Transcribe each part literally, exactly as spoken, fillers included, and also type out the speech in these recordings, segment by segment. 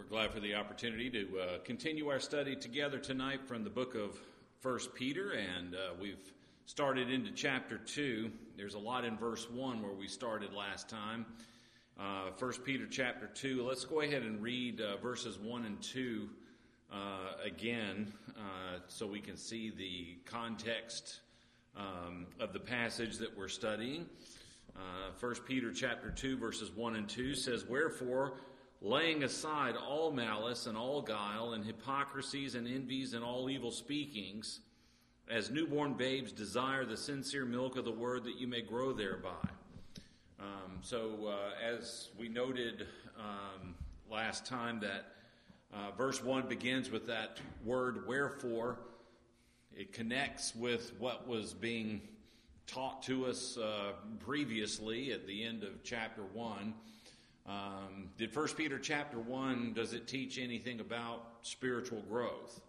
glad for the opportunity to uh, continue our study together tonight from the book of First Peter, and uh, we've started into chapter two. There's a lot in verse one where we started last time. Uh, First Peter chapter two. Let's go ahead and read uh, verses one and two uh, again uh, so we can see the context um, of the passage that we're studying. Uh, First Peter chapter two verses one and two says, "Wherefore, laying aside all malice and all guile and hypocrisies and envies and all evil speakings, as newborn babes desire the sincere milk of the word, that you may grow thereby." Um, so uh, as we noted um, last time, that uh, verse one begins with that word wherefore. It connects with what was being taught to us uh, previously at the end of chapter one. Um, did First Peter chapter one, does it teach anything about spiritual growth?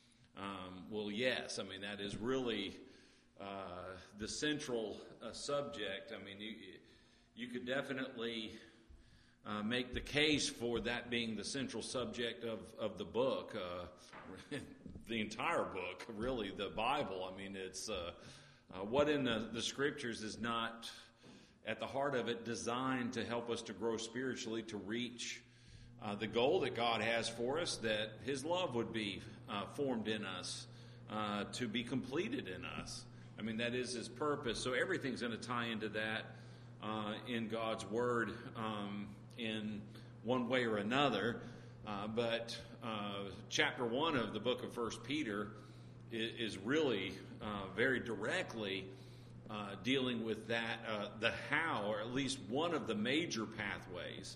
Um, well, yes. I mean, that is really uh, the central uh, subject. I mean, you, you could definitely uh, make the case for that being the central subject of, of the book, uh, the entire book, really, the Bible. I mean, it's uh, uh, what in the, the Scriptures is not, at the heart of it, designed to help us to grow spiritually, to reach uh, the goal that God has for us, that His love would be uh, formed in us, uh, to be completed in us. I mean, that is His purpose. So everything's going to tie into that uh, in God's Word um, in one way or another. Uh, but uh, chapter one of the book of First Peter is, is really uh, very directly Uh, dealing with that, uh, the how, or at least one of the major pathways.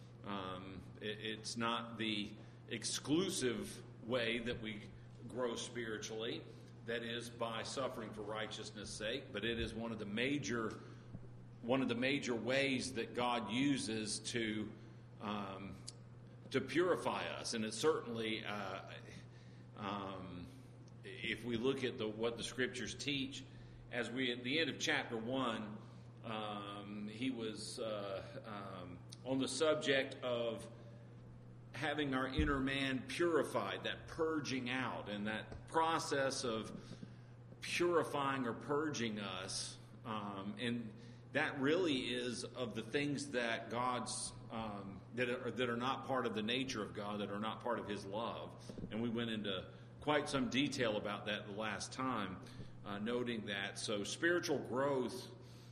Um, it, it's not the exclusive way that we grow spiritually, that is by suffering for righteousness' sake, but it is one of the major, one of the major ways that God uses to um, to purify us. And it's certainly, uh, um, if we look at the what the Scriptures teach. As we, at the end of chapter one, um, he was uh, um, on the subject of having our inner man purified, that purging out, and that process of purifying or purging us. Um, and that really is of the things that God's, um, that are, that are not part of the nature of God, that are not part of His love. And we went into quite some detail about that the last time. Uh, noting that. So spiritual growth,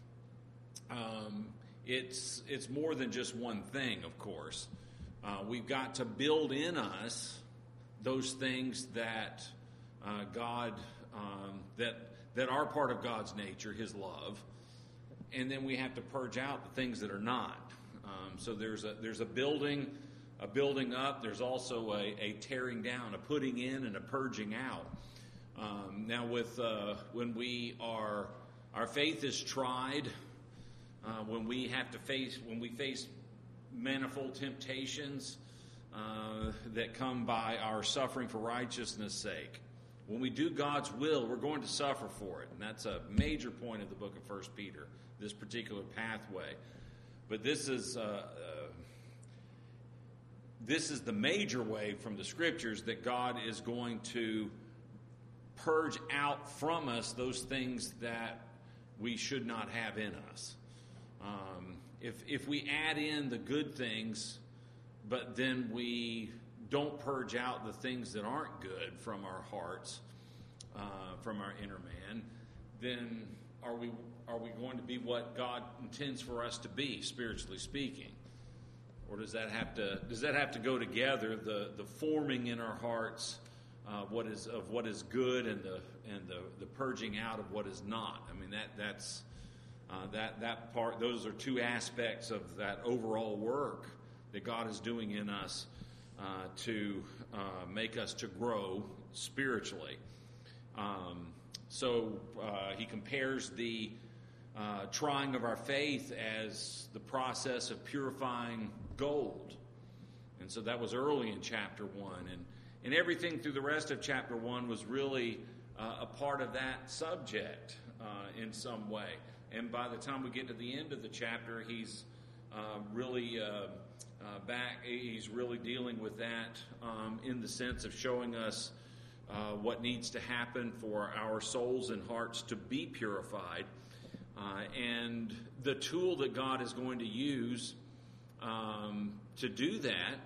um, it's it's more than just one thing, of course. Uh, we've got to build in us those things that uh, God, um, that that are part of God's nature, His love, and then we have to purge out the things that are not. Um, so there's a there's a building, a building up. There's also a, a tearing down, a putting in, and a purging out. Um, now, with uh, when we are, our faith is tried, uh, when we have to face, when we face manifold temptations uh, that come by our suffering for righteousness' sake. When we do God's will, we're going to suffer for it, and that's a major point of the book of First Peter. This particular pathway, but this is uh, uh, this is the major way from the Scriptures that God is going to purge out from us those things that we should not have in us. Um, if if we add in the good things, but then we don't purge out the things that aren't good from our hearts, uh, from our inner man, then are we are we going to be what God intends for us to be, spiritually speaking? Or does that have to does that have to go together? The the forming in our hearts. Uh, what is of what is good and the and the, the purging out of what is not. I mean that that's uh, that that part. Those are two aspects of that overall work that God is doing in us uh, to uh, make us to grow spiritually. Um, so uh, he compares the uh, trying of our faith as the process of purifying gold, and so that was early in chapter one. And And everything through the rest of chapter one was really uh, a part of that subject uh, in some way. And by the time we get to the end of the chapter, he's uh, really uh, uh, back, he's really dealing with that um, in the sense of showing us uh, what needs to happen for our souls and hearts to be purified. Uh, and the tool that God is going to use um, to do that,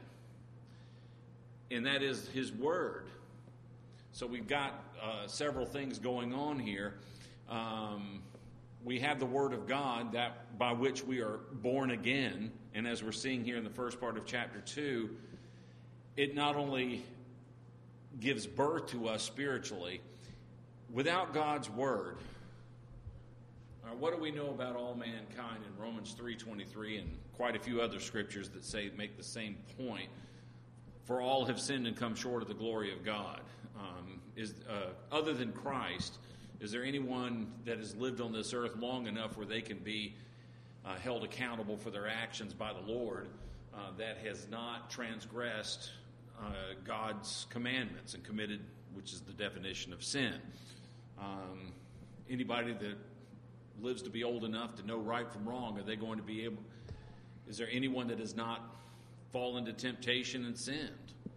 and that is His Word. So we've got uh, several things going on here. Um, we have the Word of God, that by which we are born again, and as we're seeing here in the first part of chapter two, it not only gives birth to us spiritually. Without God's Word, uh, what do we know about all mankind in Romans three twenty-three and quite a few other scriptures that say make the same point? For all have sinned and come short of the glory of God. Um, is uh, other than Christ, is there anyone that has lived on this earth long enough where they can be uh, held accountable for their actions by the Lord uh, that has not transgressed uh, God's commandments and committed, which is the definition of sin? Um, anybody that lives to be old enough to know right from wrong, are they going to be able? Is there anyone that has not fallen to temptation and sinned?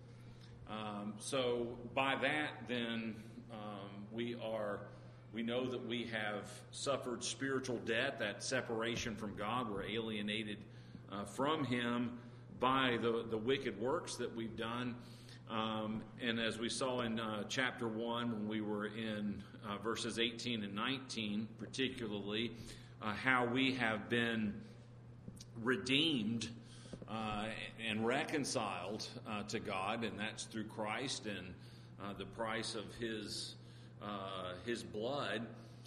Um, so by that, then um, we are. We know that we have suffered spiritual death, that separation from God. We're alienated uh, from Him by the, the wicked works that we've done. Um, and as we saw in uh, chapter one, when we were in uh, verses eighteen and nineteen, particularly, uh, how we have been redeemed uh, and reconciled uh, to God, and that's through Christ and uh, the price of His Uh, his blood,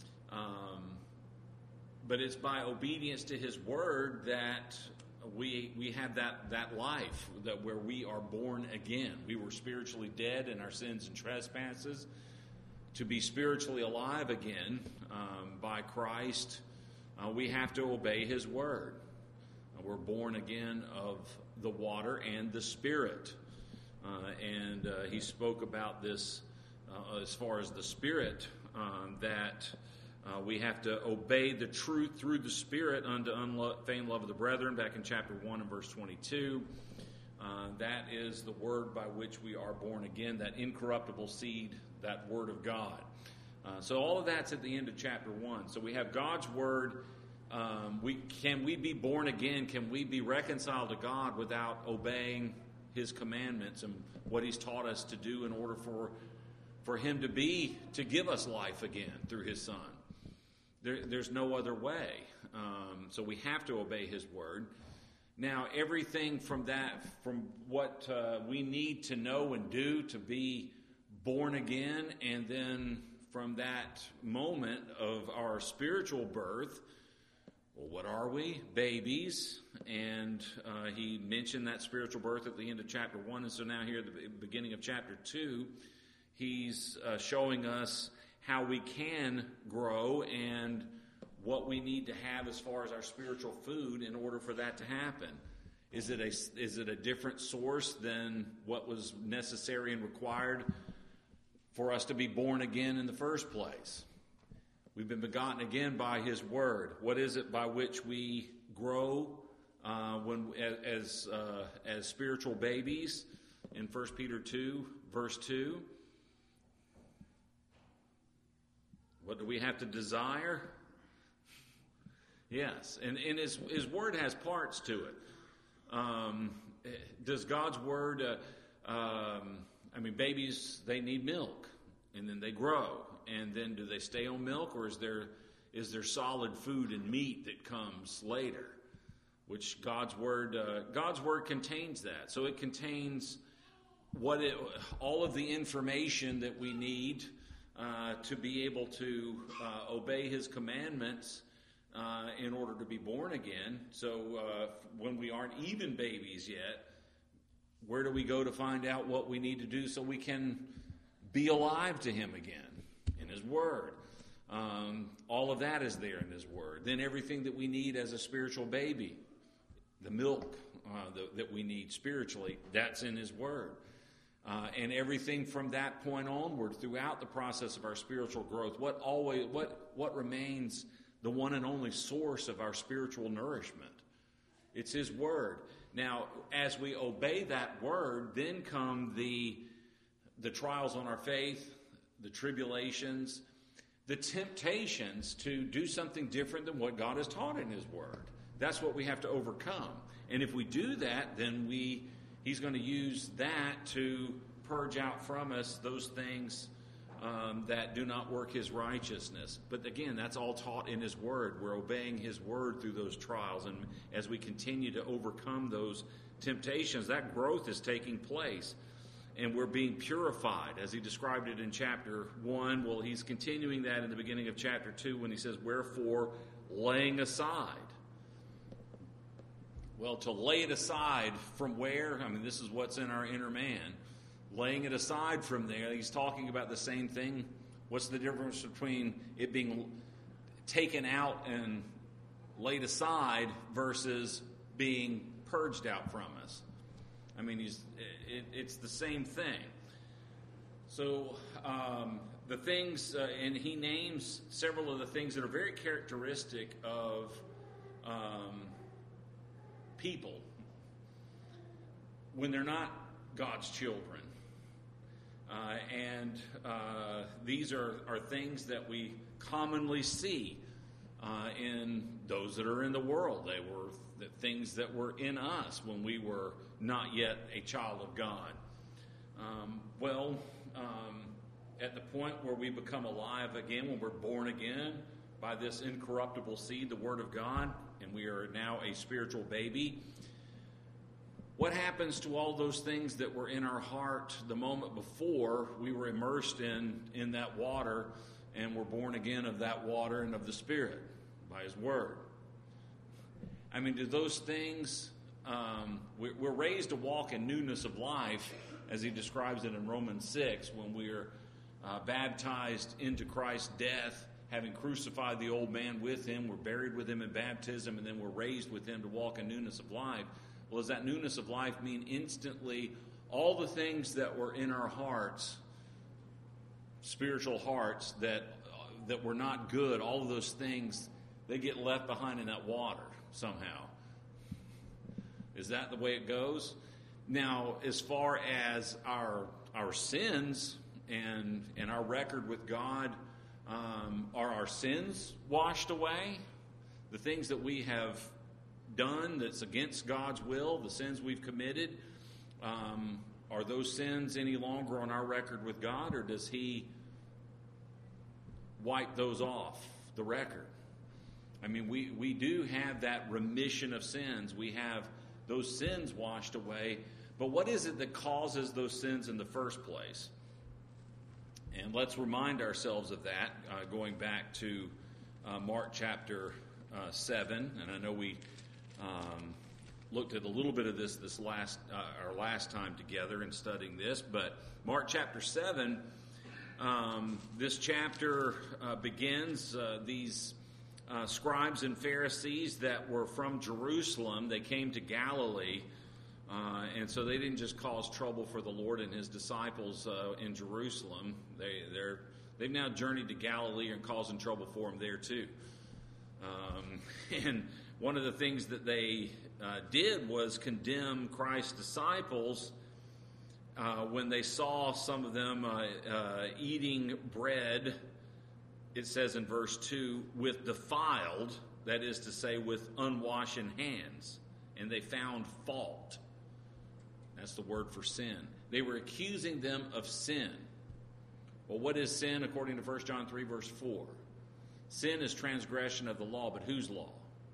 um, but it's by obedience to His Word that we we have that that life, that where we are born again. We were spiritually dead in our sins and trespasses, to be spiritually alive again um, by Christ. Uh, we have to obey His Word. Uh, we're born again of the water and the Spirit, uh, and uh, he spoke about this. Uh, as far as the Spirit, um, that uh, we have to obey the truth through the Spirit unto unfeigned love of the brethren, back in chapter one and verse twenty-two. Uh, that is the word by which we are born again, that incorruptible seed, that Word of God. Uh, so all of that's at the end of chapter one. So we have God's Word. Um, we can we be born again? Can we be reconciled to God without obeying His commandments and what He's taught us to do in order for For Him to be, to give us life again through His Son? There, there's no other way. Um, so we have to obey His Word. Now, everything from that, from what uh, we need to know and do to be born again, and then from that moment of our spiritual birth, well, what are we? Babies. And uh, he mentioned that spiritual birth at the end of chapter one. And so now here at the beginning of chapter two, he's uh, showing us how we can grow and what we need to have as far as our spiritual food in order for that to happen. Is it a, is it a different source than what was necessary and required for us to be born again in the first place? We've been begotten again by His Word. What is it by which we grow uh, when as uh, as spiritual babies? In First Peter two, verse two. What do we have to desire? Yes, and, and his, his Word has parts to it. Um, does God's Word, uh, um, I mean, babies, they need milk, and then they grow. And then do they stay on milk, or is there is there solid food and meat that comes later? Which God's Word, uh, God's Word contains that. So it contains what it, all of the information that we need Uh, to be able to uh, obey His commandments uh, in order to be born again. So uh, when we aren't even babies yet, where do we go to find out what we need to do so we can be alive to Him again? In His Word. Um, all of that is there in His Word. Then everything that we need as a spiritual baby, the milk uh, the, that we need spiritually, that's in His Word. Uh, and everything from that point onward throughout the process of our spiritual growth, what always, what, what remains the one and only source of our spiritual nourishment? It's His Word. Now, as we obey that word, then come the, the trials on our faith, the tribulations, the temptations to do something different than what God has taught in his word. That's what we have to overcome. And if we do that, then we he's going to use that to purge out from us those things um, that do not work his righteousness. But again, that's all taught in his word. We're obeying his word through those trials. And as we continue to overcome those temptations, that growth is taking place. And we're being purified, as he described it in chapter one. Well, he's continuing that in the beginning of chapter two when he says, wherefore, laying aside. Well, to lay it aside from where? I mean, this is what's in our inner man. Laying it aside from there, he's talking about the same thing. What's the difference between it being taken out and laid aside versus being purged out from us? I mean, he's, it, it's the same thing. So um, the things, uh, and he names several of the things that are very characteristic of um, people when they're not God's children. Uh, and uh, these are, are things that we commonly see uh, in those that are in the world. They were the things that were in us when we were not yet a child of God. Um, well, um, at the point where we become alive again, when we're born again by this incorruptible seed, the Word of God, and we are now a spiritual baby, what happens to all those things that were in our heart the moment before we were immersed in, in that water and were born again of that water and of the Spirit by His Word? I mean, do those things, um, we're raised to walk in newness of life, as he describes it in Romans six, when we are uh, baptized into Christ's death, having crucified the old man with him, we're buried with him in baptism, and then we're raised with him to walk in newness of life. Well, does that newness of life mean instantly all the things that were in our hearts, spiritual hearts, that uh, that were not good, all of those things, they get left behind in that water somehow? Is that the way it goes? Now, as far as our our sins and and our record with God, um, are our sins washed away? The things that we have done that's against God's will, the sins we've committed, um, are those sins any longer on our record with God, or does He wipe those off the record? I mean, we, we do have that remission of sins. We have those sins washed away. But what is it that causes those sins in the first place? And let's remind ourselves of that, uh, going back to uh, Mark chapter uh, seven. And I know we um, looked at a little bit of this this last uh, our last time together in studying this. But Mark chapter seven, um, this chapter uh, begins uh, these uh, scribes and Pharisees that were from Jerusalem. They came to Galilee. Uh, and so they didn't just cause trouble for the Lord and His disciples uh, in Jerusalem. They, they're, they've now journeyed to Galilee and causing trouble for them there too. Um, and one of the things that they uh, did was condemn Christ's disciples uh, when they saw some of them uh, uh, eating bread, it says in verse two, with defiled, that is to say, with unwashed hands. And they found fault. That's the word for sin. They were accusing them of sin. Well, what is sin according to First John three, verse four? Sin is transgression of the law, but whose law?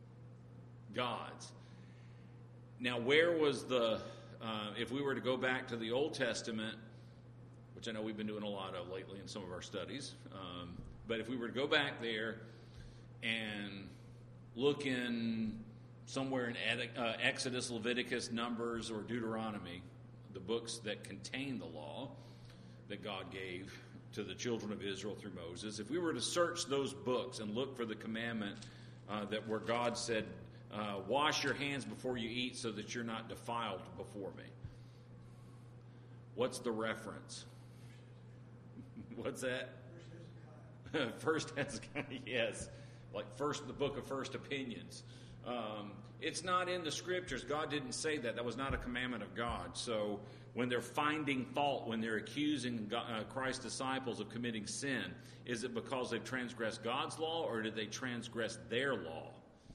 God's. Now, where was the, uh, if we were to go back to the Old Testament, which I know we've been doing a lot of lately in some of our studies, um, but if we were to go back there and look in somewhere in uh, Exodus, Leviticus, Numbers, or Deuteronomy, the books that contain the law that God gave to the children of Israel through Moses, if we were to search those books and look for the commandment uh, that where God said, uh, wash your hands before you eat so that you're not defiled before me. What's the reference? What's that? First Hezekiah, yes. Like first, the book of First Opinions. Um, It's not in the Scriptures. God didn't say that. That was not a commandment of God. So when they're finding fault, when they're accusing God, uh, Christ's disciples of committing sin, is it because they've transgressed God's law, or did they transgress their law?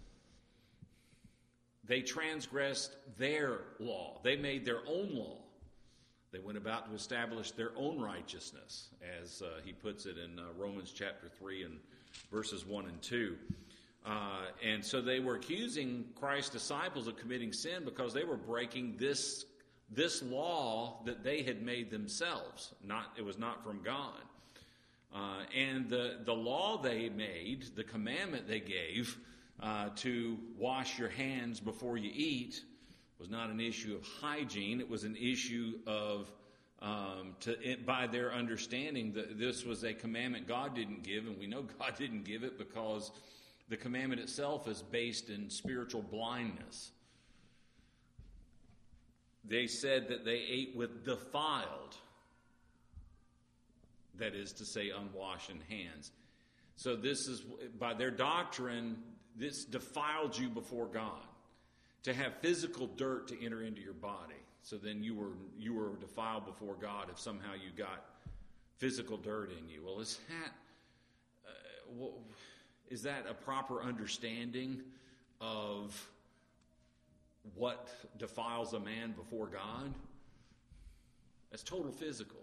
They transgressed their law. They made their own law. They went about to establish their own righteousness, as uh, he puts it in uh, Romans chapter three and verses one and two. Uh, and so they were accusing Christ's disciples of committing sin because they were breaking this this law that they had made themselves. Not it was not from God. Uh, and the, the law they made, the commandment they gave uh, to wash your hands before you eat, was not an issue of hygiene. It was an issue of, um, to it, by their understanding, that this was a commandment God didn't give, and we know God didn't give it because the commandment itself is based in spiritual blindness. They said that they ate with defiled, that is to say, unwashed hands. So this is, by their doctrine, this defiled you before God. To have physical dirt to enter into your body. So then you were you were defiled before God if somehow you got physical dirt in you. Well, is that uh, well, is that a proper understanding of what defiles a man before God? That's total physical.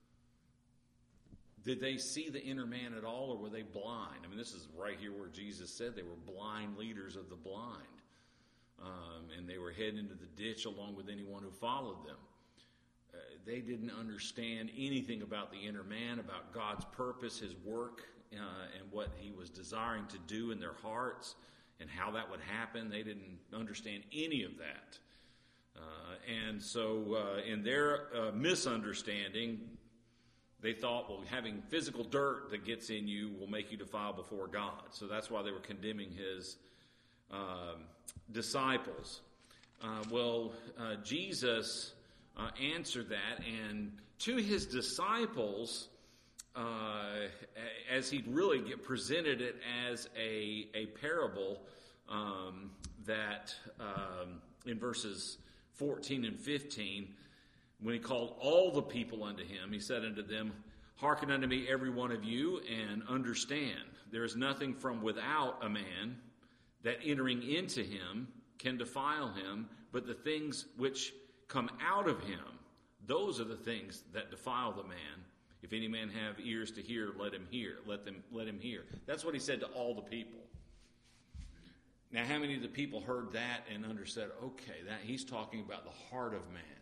Did they see the inner man at all, or were they blind? I mean, this is right here where Jesus said they were blind leaders of the blind. Um, and they were heading into the ditch along with anyone who followed them. Uh, they didn't understand anything about the inner man, about God's purpose, his work, uh, and what he was desiring to do in their hearts, and how that would happen. They didn't understand any of that. Uh, and so uh, in their uh, misunderstanding, they thought, well, having physical dirt that gets in you will make you defile before God. So that's why they were condemning his Um, disciples. Uh, well, uh, Jesus uh, answered that, and to his disciples, uh, as he'd really get presented it as a, a parable, um, that um, in verses fourteen and fifteen, when he called all the people unto him, he said unto them, "Hearken unto me, every one of you, and understand. There is nothing from without a man that entering into him can defile him, but the things which come out of him, those are the things that defile the man. If any man have ears to hear, let him hear. Let them let him hear." That's what he said to all the people. Now, how many of the people heard that and understood, okay, that he's talking about the heart of man?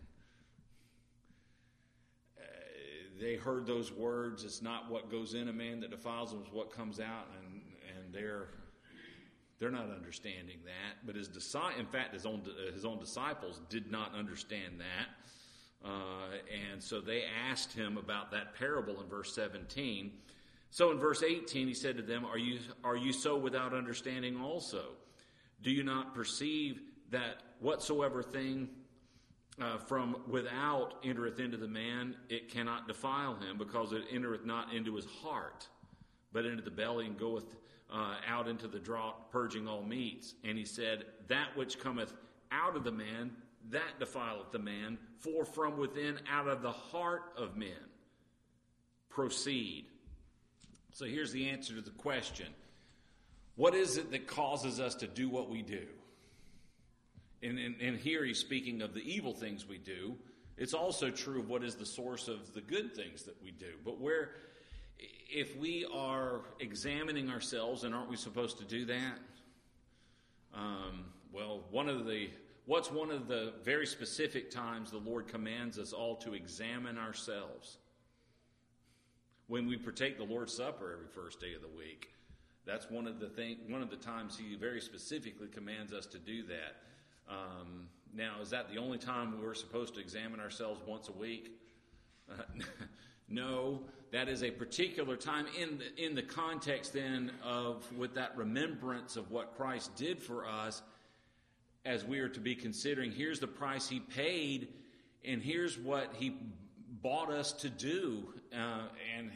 Uh, they heard those words. It's not what goes in a man that defiles him, it's what comes out, and and they're They're not understanding that, but his disi- in fact, his own his own disciples did not understand that, uh, and so they asked him about that parable in verse seventeen. So in verse eighteen, he said to them, "Are you are you so without understanding also? Do you not perceive that whatsoever thing uh, from without entereth into the man, it cannot defile him, because it entereth not into his heart, but into the belly, and goeth Uh, out into the draught, purging all meats." And he said, "That which cometh out of the man, that defileth the man, for from within, out of the heart of men, proceed." So here's the answer to the question. What is it that causes us to do what we do? And, and, and here he's speaking of the evil things we do. It's also true of what is the source of the good things that we do. But where... if we are examining ourselves, and aren't we supposed to do that? Um, well, one of the what's one of the very specific times the Lord commands us all to examine ourselves? When we partake the Lord's Supper every first day of the week. That's one of the thing, one of the times He very specifically commands us to do that. Um, now, is that the only time we're supposed to examine ourselves once a week? Uh, No, that is a particular time in the, in the context then of with that remembrance of what Christ did for us, as we are to be considering, here's the price He paid, and here's what He bought us to do. Uh, and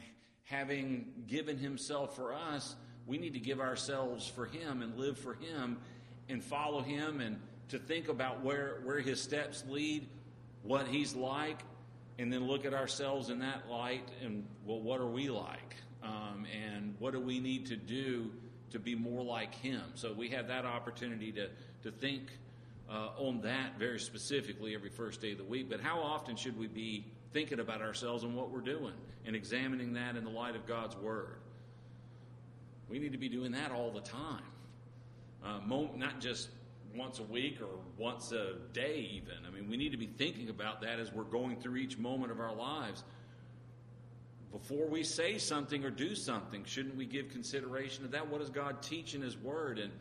having given Himself for us, we need to give ourselves for Him and live for Him. and follow him and to think about where, where his steps lead, what he's like, and then look at ourselves in that light and, well, what are we like? Um, and what do we need to do to be more like him? So we have that opportunity to, to think uh, on that very specifically every first day of the week. But how often should we be thinking about ourselves and what we're doing and examining that in the light of God's Word? We need to be doing that all the time. Uh, mo- not just once a week or once a day even. I mean, we need to be thinking about that as we're going through each moment of our lives. Before we say something or do something, shouldn't we give consideration to that? What does God teach in His Word? And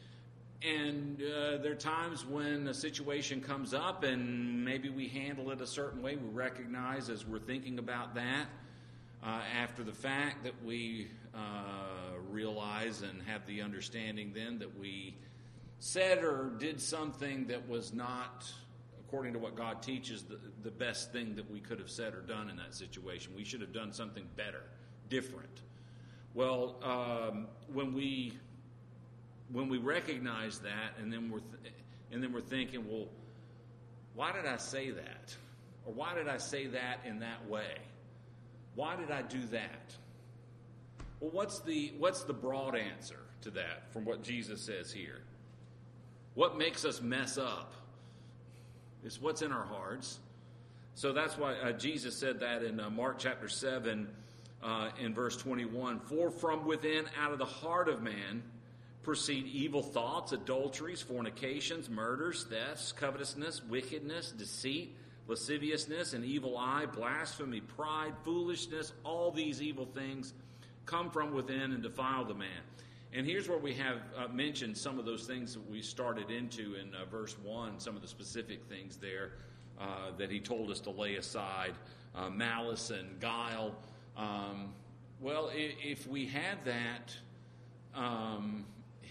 and uh, there are times when a situation comes up and maybe we handle it a certain way. We recognize as we're thinking about that uh, after the fact that we uh, realize and have the understanding then that we said or did something that was not, according to what God teaches, the, the best thing that we could have said or done in that situation. We should have done something better, different. Well, um, when we when we recognize that, and then we're th- and then we're thinking, well, why did I say that, or why did I say that in that way? Why did I do that? Well, what's the what's the broad answer to that from what Jesus says here? What makes us mess up is what's in our hearts. So that's why uh, Jesus said that in uh, Mark chapter seven, uh, in verse twenty-one. For from within, out of the heart of man, proceed evil thoughts, adulteries, fornications, murders, thefts, covetousness, wickedness, deceit, lasciviousness, an evil eye, blasphemy, pride, foolishness. All these evil things come from within and defile the man. And here's where we have uh, mentioned some of those things that we started into in uh, verse one, some of the specific things there uh, that he told us to lay aside, uh, malice and guile. Um, well, if, if we have that, um,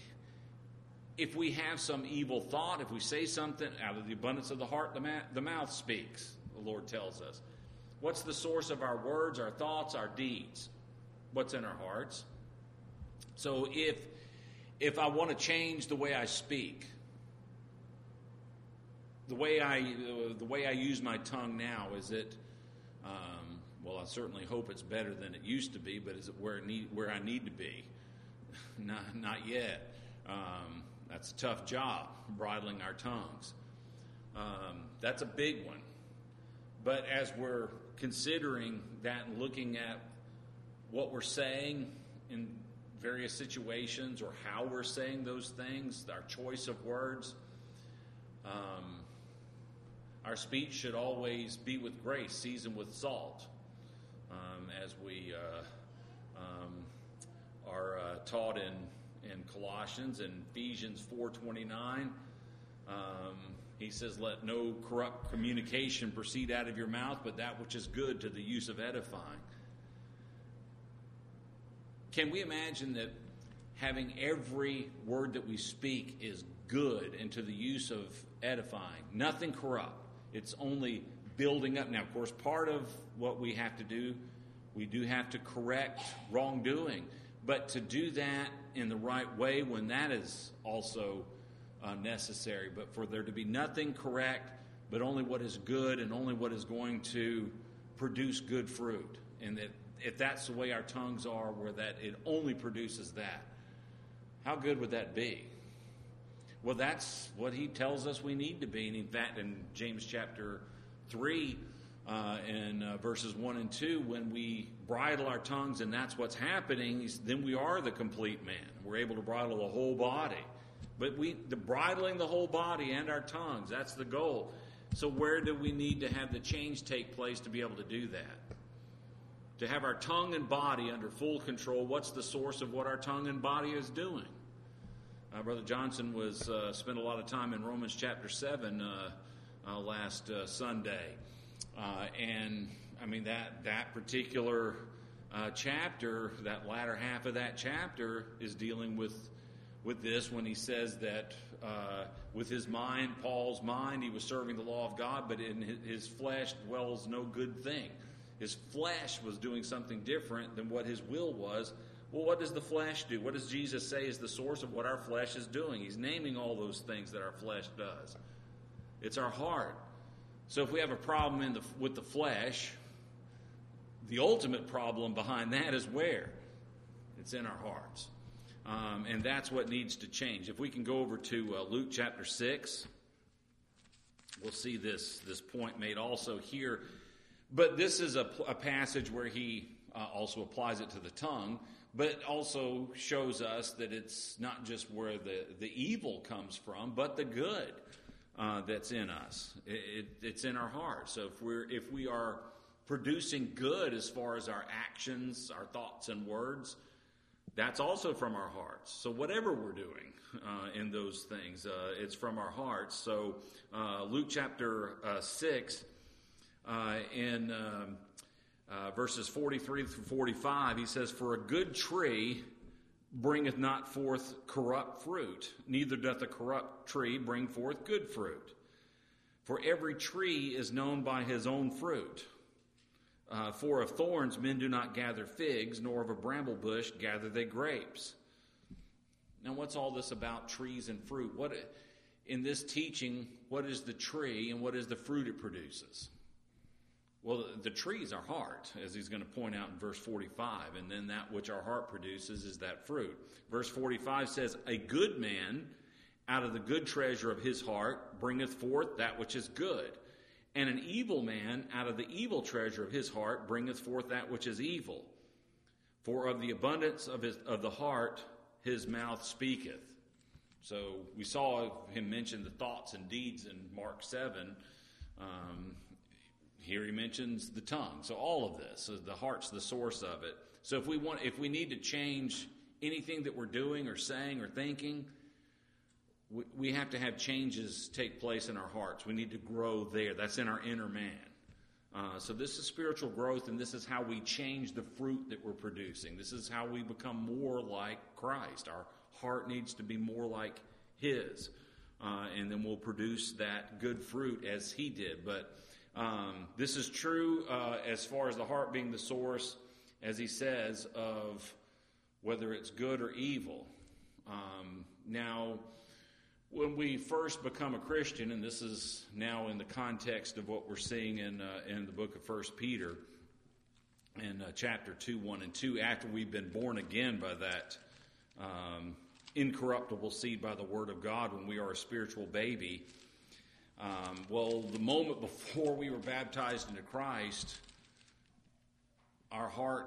if we have some evil thought, if we say something, out of the abundance of the heart, the, ma- the mouth speaks, the Lord tells us. What's the source of our words, our thoughts, our deeds? What's in our hearts? So if if I want to change the way I speak, the way I uh, the way I use my tongue now, is it? Um, well, I certainly hope it's better than it used to be, but is it where it need where I need to be? not not yet. Um, that's a tough job, bridling our tongues. Um, that's a big one. But as we're considering that and looking at what we're saying in various situations, or how we're saying those things, our choice of words. Um, our speech should always be with grace, seasoned with salt, um, as we uh, um, are uh, taught in, in Colossians and Ephesians four twenty-nine. Um, he says, let no corrupt communication proceed out of your mouth, but that which is good to the use of edifying. Can we imagine that having every word that we speak is good and to the use of edifying? Nothing corrupt. It's only building up. Now, of course, part of what we have to do, we do have to correct wrongdoing. But to do that in the right way when that is also uh, necessary. But for there to be nothing correct, but only what is good and only what is going to produce good fruit. And that if that's the way our tongues are, where that it only produces that, how good would that be? Well, that's what he tells us we need to be. And in fact, in James chapter three, uh, in uh, verses one and two, when we bridle our tongues and that's what's happening, then we are the complete man. We're able to bridle the whole body. But we, the bridling the whole body and our tongues, that's the goal. So where do we need to have the change take place to be able to do that? To have our tongue and body under full control. What's the source of what our tongue and body is doing? Uh, Brother Johnson was uh, spent a lot of time in Romans chapter seven uh, uh, last uh, Sunday, uh, and I mean that that particular uh, chapter, that latter half of that chapter, is dealing with with this when he says that uh, with his mind, Paul's mind, he was serving the law of God, but in his flesh dwells no good thing. His flesh was doing something different than what his will was, Well, what does the flesh do? What does Jesus say is the source of what our flesh is doing? He's naming all those things that our flesh does. It's our heart. So if we have a problem in the, with the flesh, the ultimate problem behind that is where? It's in our hearts. Um, and that's what needs to change. If we can go over to uh, Luke chapter six, we'll see this, this point made also here. But this is a, a passage where he uh, also applies it to the tongue, but it also shows us that it's not just where the, the evil comes from, but the good uh, that's in us. It, it, it's in our hearts. So if we're if we are producing good as far as our actions, our thoughts and words, that's also from our hearts. So whatever we're doing uh, in those things, uh, it's from our hearts. So uh, Luke chapter uh, six, uh, in um, uh, verses forty-three through forty-five, he says, "For a good tree bringeth not forth corrupt fruit, neither doth a corrupt tree bring forth good fruit. For every tree is known by his own fruit. Uh, for of thorns men do not gather figs, nor of a bramble bush gather they grapes." Now, what's all this about trees and fruit? What in this teaching, what is the tree and what is the fruit it produces? Well, the, the tree is our heart, as he's going to point out in verse forty-five, and then that which our heart produces is that fruit. Verse forty-five says, "A good man out of the good treasure of his heart bringeth forth that which is good. And an evil man out of the evil treasure of his heart bringeth forth that which is evil. For of the abundance of his of the heart his mouth speaketh." So we saw him mention the thoughts and deeds in Mark seven. Um, here he mentions the tongue. So all of this, so the heart's the source of it. So if we want, if we need to change anything that we're doing or saying or thinking, we have to have changes take place in our hearts. We need to grow there. That's in our inner man. Uh, so this is spiritual growth, and this is how we change the fruit that we're producing. This is how we become more like Christ. Our heart needs to be more like His, uh, and then we'll produce that good fruit as He did. But um, this is true uh, as far as the heart being the source, as he says, of whether it's good or evil. Um, now... When we first become a Christian, and this is now in the context of what we're seeing in uh, in the book of First Peter, in uh, chapter two, one and two, after we've been born again by that um, incorruptible seed by the Word of God, when we are a spiritual baby, um, well, the moment before we were baptized into Christ, our heart,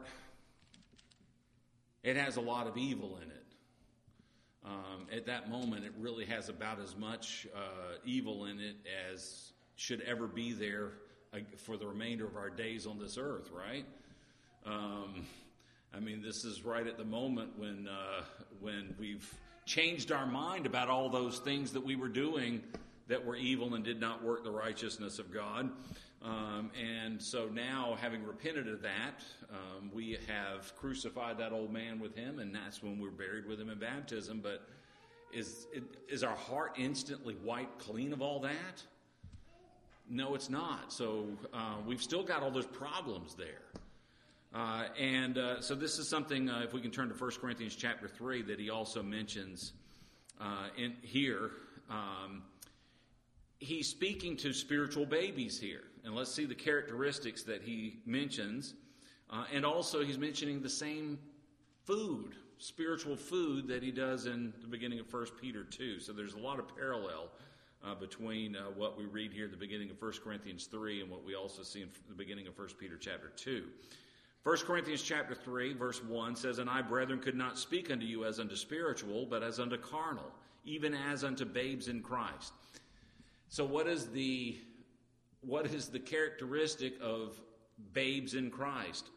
it has a lot of evil in it. Um, at that moment, it really has about as much uh, evil in it as should ever be there uh, for the remainder of our days on this earth, right? Um, I mean, this is right at the moment when uh, when we've changed our mind about all those things that we were doing that were evil and did not work the righteousness of God. Um, and so now, having repented of that, um, we have crucified that old man with him, and that's when we're buried with him in baptism. But is it, is our heart instantly wiped clean of all that? No, it's not. So uh, we've still got all those problems there. Uh, and uh, so this is something, uh, if we can turn to First Corinthians chapter three, that he also mentions uh, in here. Um, he's speaking to spiritual babies here. And let's see the characteristics that he mentions. Uh, and also he's mentioning the same food, spiritual food, that he does in the beginning of First Peter two. So there's a lot of parallel uh, between uh, what we read here at the beginning of First Corinthians three and what we also see in the beginning of First Peter chapter two. First Corinthians chapter three, verse one says, "And I, brethren, could not speak unto you as unto spiritual, but as unto carnal, even as unto babes in Christ." So what is the what is the characteristic of babes in Christ?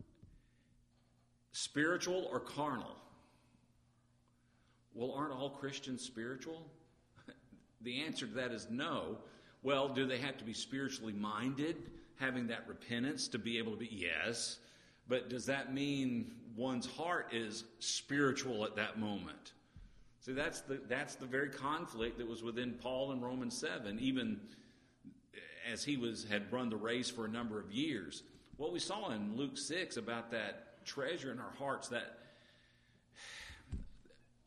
Spiritual or carnal? Well, aren't all Christians spiritual? The answer to that is no. Well, do they have to be spiritually minded, having that repentance to be able to be? Yes. But does that mean one's heart is spiritual at that moment? See, that's the that's the very conflict that was within Paul in Romans seven, even as he was had run the race for a number of years. What we saw in Luke six about that treasure in our hearts, that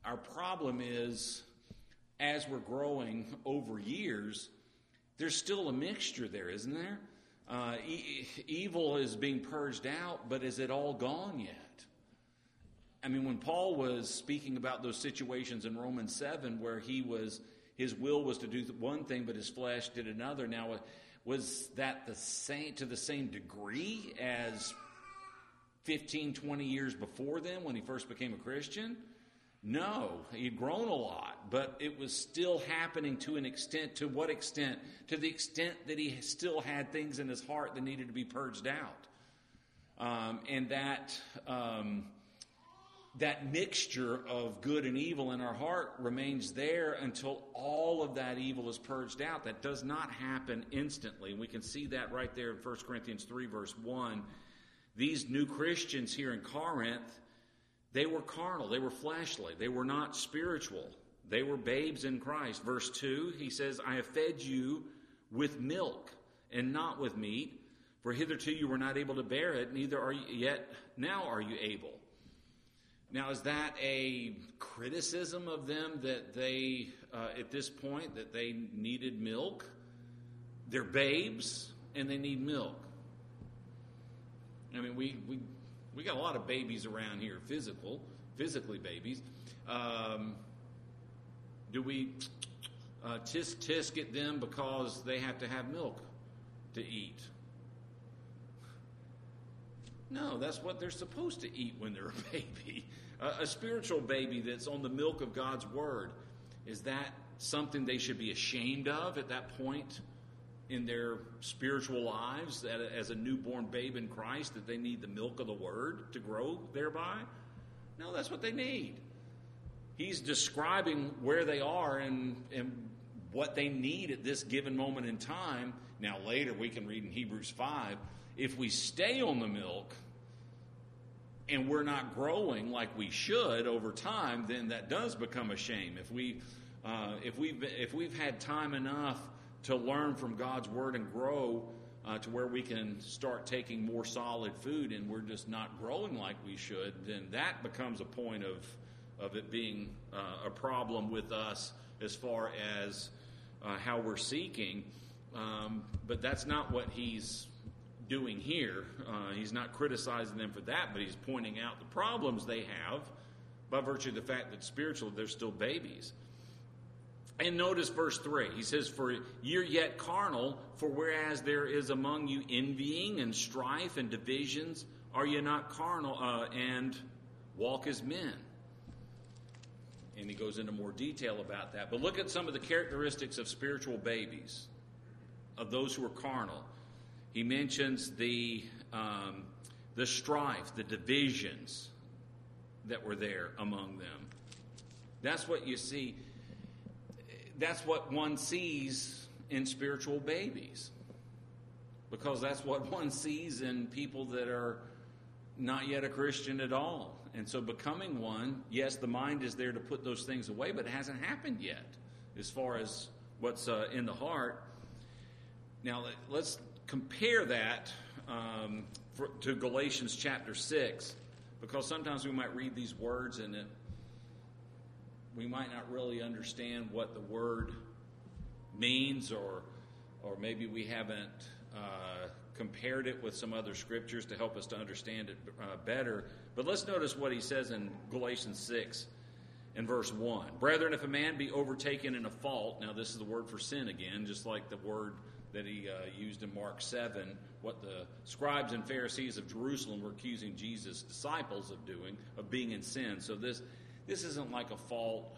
our problem is, as we're growing over years, there's still a mixture there, isn't there? Uh, e- evil is being purged out, but is it all gone yet? I mean, when Paul was speaking about those situations in Romans seven where he was, his will was to do one thing, but his flesh did another. Now, was that the same to the same degree as fifteen, twenty years before then when he first became a Christian? No, he'd grown a lot, but it was still happening to an extent. To what extent? To the extent that he still had things in his heart that needed to be purged out. Um, and that um, that mixture of good and evil in our heart remains there until all of that evil is purged out. That does not happen instantly. We can see that right there in First Corinthians three, verse one. These new Christians here in Corinth, they were carnal, they were fleshly, they were not spiritual. They were babes in Christ. Verse two, he says, I have fed you with milk and not with meat, for hitherto you were not able to bear it, neither are you yet now are you able. Now, is that a criticism of them that they, uh, at this point, that they needed milk? They're babes and they need milk. I mean, we, we we got a lot of babies around here, physical, physically babies. Um, do we uh, tisk tisk at them because they have to have milk to eat? No, that's what they're supposed to eat when they're a baby. Uh, a spiritual baby that's on the milk of God's Word, is that something they should be ashamed of at that point in their spiritual lives, that as a newborn babe in Christ, that they need the milk of the Word to grow thereby? No, that's what they need. He's describing where they are and, and what they need at this given moment in time. Now later we can read in Hebrews five, if we stay on the milk and we're not growing like we should over time, then that does become a shame. If we, uh, if we've if we've had time enough to learn from God's Word and grow uh, to where we can start taking more solid food, and we're just not growing like we should, then that becomes a point of of it being uh, a problem with us as far as uh, how we're seeking. Um, but that's not what he's doing here. Uh, he's not criticizing them for that, but he's pointing out the problems they have by virtue of the fact that spiritually they're still babies. And notice verse three. He says, for you're yet carnal, for whereas there is among you envying and strife and divisions, are you not carnal uh, and walk as men? And he goes into more detail about that. But look at some of the characteristics of spiritual babies, of those who are carnal. He mentions the um, the strife, the divisions that were there among them. That's what you see. That's what one sees in spiritual babies, because that's what one sees in people that are not yet a Christian at all. And so becoming one, yes, the mind is there to put those things away, but it hasn't happened yet as far as what's uh, in the heart. Now, let's compare that um, for, to Galatians chapter six, because sometimes we might read these words and it, we might not really understand what the word means, or or maybe we haven't uh, compared it with some other scriptures to help us to understand it uh, better. But let's notice what he says in Galatians six and verse one. Brethren, if a man be overtaken in a fault, now this is the word for sin again, just like the word that he uh, used in Mark seven, what the scribes and Pharisees of Jerusalem were accusing Jesus' disciples of doing, of being in sin. So this this isn't like a fault.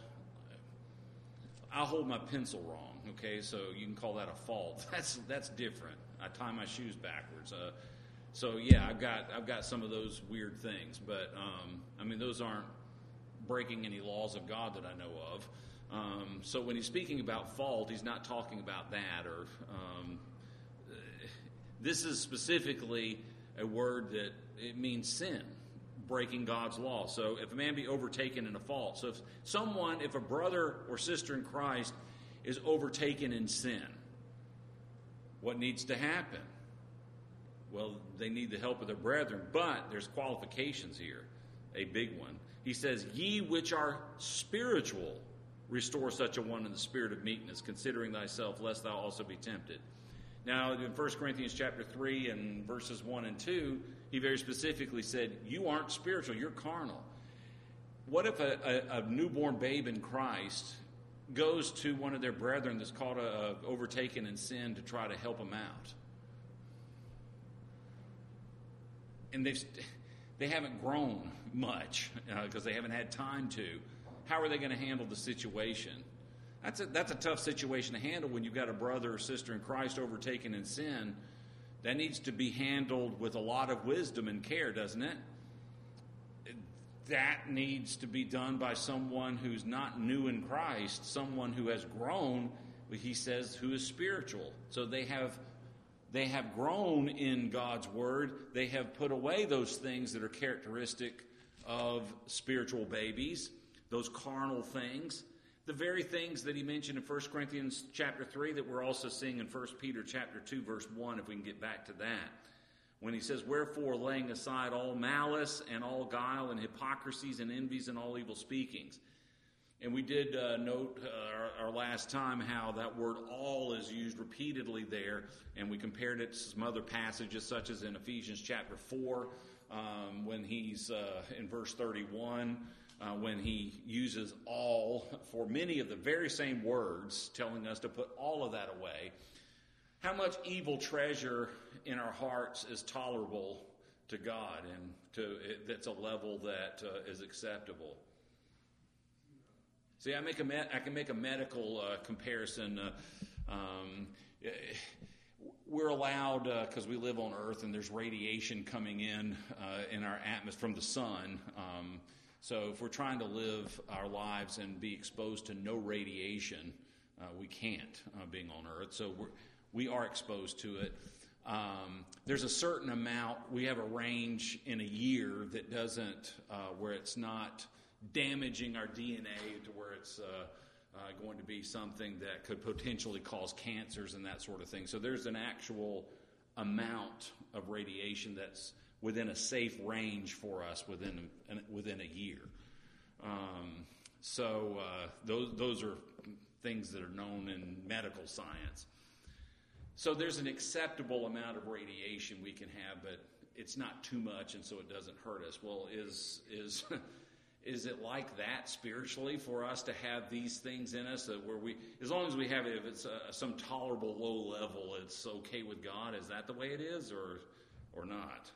I'll hold my pencil wrong, okay, so you can call that a fault. That's that's different. I tie my shoes backwards. Uh, so yeah, I've got I've got some of those weird things, but um, I mean those aren't breaking any laws of God that I know of. Um, so when he's speaking about fault, he's not talking about that. Or um, this is specifically a word that it means sin, breaking God's law. So if a man be overtaken in a fault, so if someone, if a brother or sister in Christ is overtaken in sin, what needs to happen? Well, they need the help of their brethren, but there's qualifications here. a big one. He says, ye which are spiritual, restore such a one in the spirit of meekness, considering thyself, lest thou also be tempted. Now, in First Corinthians chapter three and verses one and two, he very specifically said, you aren't spiritual, you're carnal. What if a, a, a newborn babe in Christ goes to one of their brethren that's caught uh, overtaken in sin to try to help them out? And they've, they haven't grown much because uh, they haven't had time to. How are they going to handle the situation? That's a, that's a tough situation to handle when you've got a brother or sister in Christ overtaken in sin. That needs to be handled with a lot of wisdom and care, doesn't it? That needs to be done by someone who's not new in Christ, someone who has grown, he says, who is spiritual. So they have they have grown in God's word. They have put away those things that are characteristic of spiritual babies, those carnal things, the very things that he mentioned in First Corinthians chapter three that we're also seeing in First Peter chapter two, verse one, if we can get back to that. When he says, wherefore, laying aside all malice and all guile and hypocrisies and envies and all evil speakings. And we did uh, note uh, our, our last time how that word all is used repeatedly there, and we compared it to some other passages, such as in Ephesians chapter four, um, when he's uh, in verse thirty-one, uh, when he uses all for many of the very same words, telling us to put all of that away. How much evil treasure in our hearts is tolerable to God, and to it, that's a level that uh, is acceptable. See, I make a med- I can make a medical uh, comparison. Uh, um, we're allowed, because uh, we live on Earth, and there's radiation coming in uh, in our atmosphere from the sun. Um, so if we're trying to live our lives and be exposed to no radiation, uh, we can't, uh, being on Earth. So we're We are exposed to it. Um, there's a certain amount, we have a range in a year that doesn't, uh, where it's not damaging our D N A to where it's uh, uh, going to be something that could potentially cause cancers and that sort of thing. So there's an actual amount of radiation that's within a safe range for us within within a year. Um, so uh, those those are things that are known in medical science. So there's an acceptable amount of radiation we can have, but it's not too much, and so it doesn't hurt us. Well, is is is it like that spiritually for us to have these things in us that where we, as long as we have it, if it's a, some tolerable low level, it's okay with God? Is that the way it is, or or not?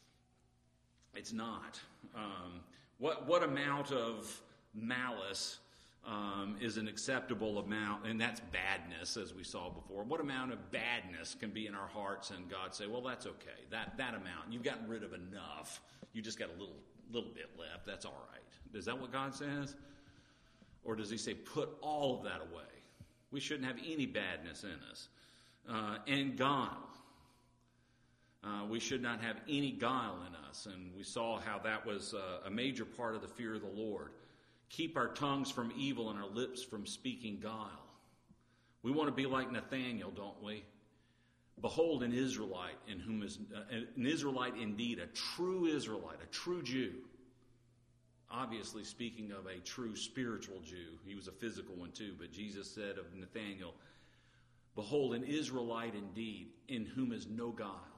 It's not. Um, what what amount of malice Um, is an acceptable amount, and that's badness, as we saw before. What amount of badness can be in our hearts, and God say, well, that's okay, that that amount, you've gotten rid of enough, you just got a little little bit left, that's all right. Is that what God says? Or does he say, put all of that away? We shouldn't have any badness in us. Uh, and guile. Uh, we should not have any guile in us, and we saw how that was uh, a major part of the fear of the Lord. Keep our tongues from evil and our lips from speaking guile. We want to be like Nathanael, don't we? Behold, an Israelite in whom is uh, an Israelite indeed, a true Israelite, a true Jew. Obviously speaking of a true spiritual Jew. He was a physical one too, but Jesus said of Nathanael, behold, an Israelite indeed, in whom is no guile.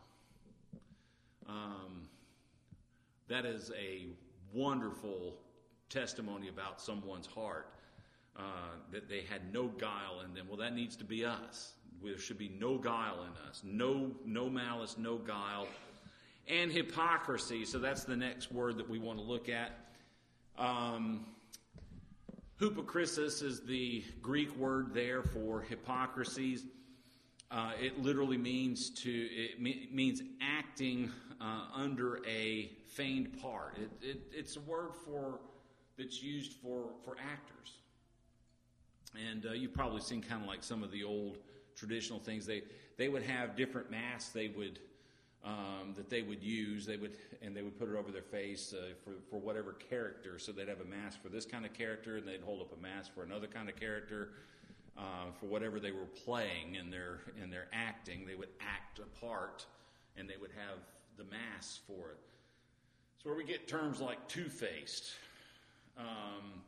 Um, that is a wonderful testimony about someone's heart, uh, that they had no guile in them. Well, that needs to be us. There should be no guile in us. No, no malice, no guile. And hypocrisy. So that's the next word that we want to look at. Um, hypocrisis is the Greek word there for hypocrisies. Uh, it literally means to, it me- means acting uh, under a feigned part. It, it, it's a word for that's used for, for actors. And uh, you've probably seen kind of like some of the old traditional things. They they would have different masks they would um, that they would use. They would and they would put it over their face uh, for for whatever character. So they'd have a mask for this kind of character, and they'd hold up a mask for another kind of character uh, for whatever they were playing in their in their acting. They would act a part, and they would have the masks for it. It's where we get terms like two-faced. Um,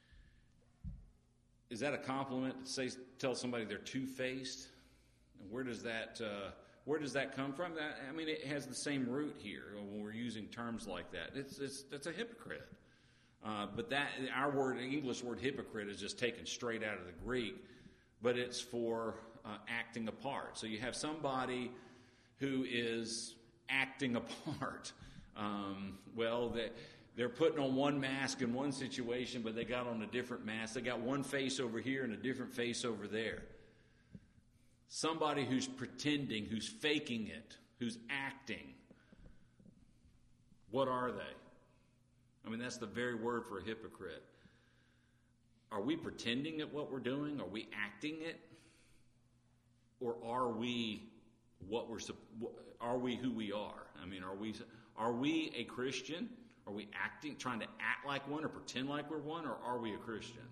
is that a compliment to say, tell somebody they're two-faced? And where does that uh, where does that come from? That, I mean, it has the same root here when we're using terms like that. It's it's that's a hypocrite. Uh, but that our word, the English word hypocrite, is just taken straight out of the Greek, but it's for uh, acting a part. So you have somebody who is acting a part. Um, well, they, they're putting on one mask in one situation, but they got on a different mask. They got one face over here and a different face over there. Somebody who's pretending, who's faking it, who's acting. What are they? I mean, that's the very word for a hypocrite. Are we pretending at what we're doing? Are we acting it? Or are we what we're are we who we are? I mean, are we are we a Christian? Are we acting, trying to act like one or pretend like we're one, or are we a Christian?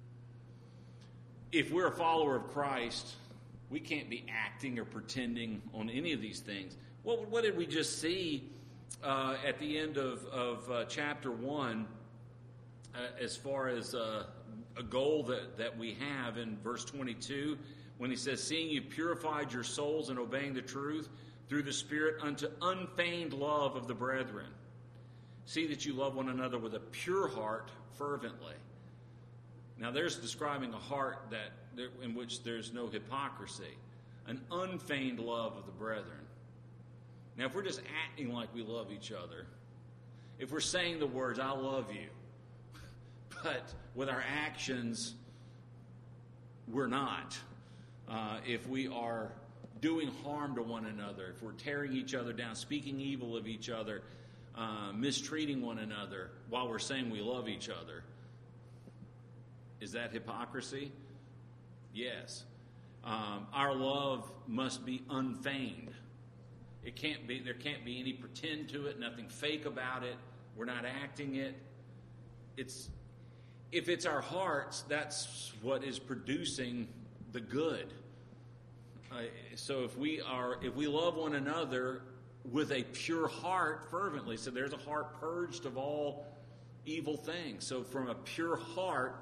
If we're a follower of Christ, we can't be acting or pretending on any of these things. What, what did we just see uh, at the end of, of uh, chapter one uh, as far as uh, a goal that, that we have in verse twenty-two when he says, seeing you purified your souls in obeying the truth through the Spirit unto unfeigned love of the brethren. See that you love one another with a pure heart fervently. Now there's describing a heart that in which there's no hypocrisy, an unfeigned love of the brethren. Now if we're just acting like we love each other, if we're saying the words, I love you, but with our actions, we're not. Uh, if we are doing harm to one another, if we're tearing each other down, speaking evil of each other, uh, mistreating one another while we're saying we love each other, is that hypocrisy? Yes. Um, our love must be unfeigned. It can't be. There can't be any pretend to it. Nothing fake about it. We're not acting it. It's if it's our hearts, that's what is producing the good. Uh, so if we are, if we love one another with a pure heart fervently, so there's a heart purged of all evil things. So from a pure heart